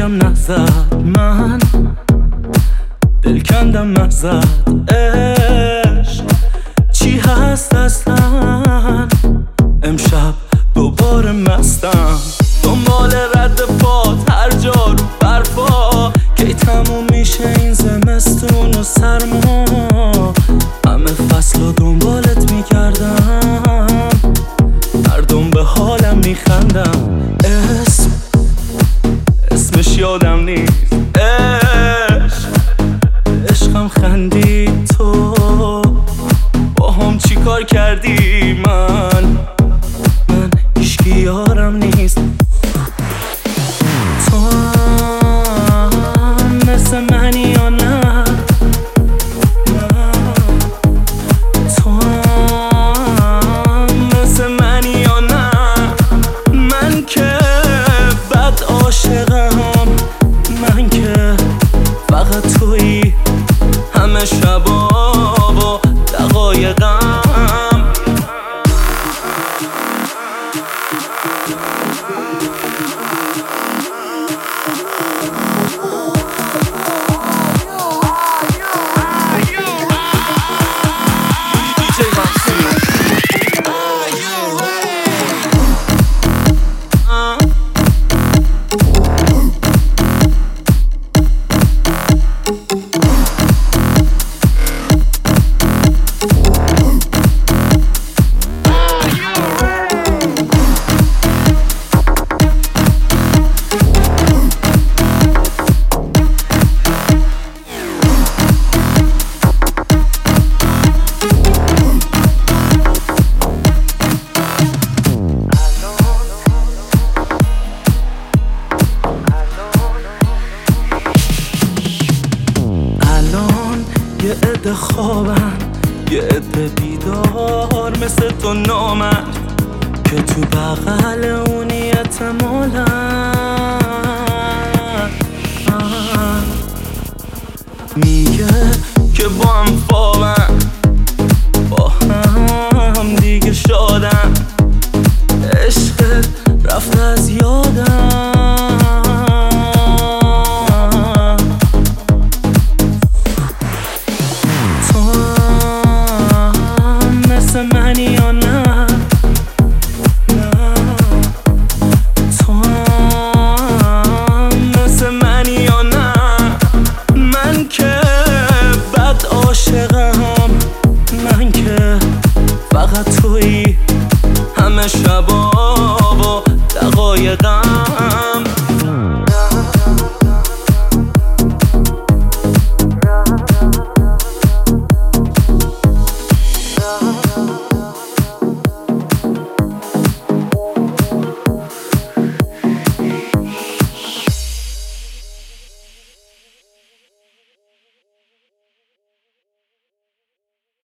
بگم نزد من دل کندم ازت عشق چی هست اصلا امشب دوباره مستم دنبال رد پات هر جا رو برفا کی تموم میشه این زمستون و سرما همه فصل رو دنبالت میکردم مردم به حالم میخندم اسمش یادم نیست عشقم خندید تو با هم چی کار کردی من هیچکی یارم نیست تو هم مثل منی یا نه تو هم مثل منی یا نه من که بد عاشقم من که فقط تویی همه شبا و دقایقم یه عده خوابن یه عده بیدار مثل تو نامرد که تو بغل اونی احتمالن میگه که با هم خوابن با هم دیگه شادن عشقت رفت از یادم